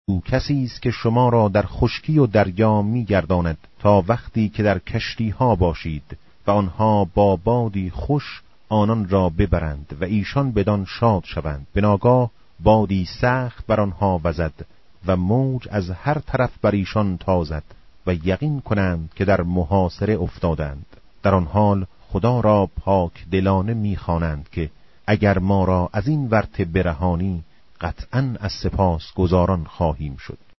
او کسی است که شما را در خشکی و دریا می‌گرداند تا وقتی که در کشتی‌ها باشید و آنها با بادی خوش آنان را ببرند و ایشان بدان شاد شوند. به ناگاه بادی سخت بر آنها وزد و موج از هر طرف بر ایشان تازد و یقین کنند که در محاصره افتادند. در آن حال خدا را پاک دلانه می‌خوانند که اگر ما را از این ورطه برهانی قطعاً از سپاس گزاران خواهیم شد.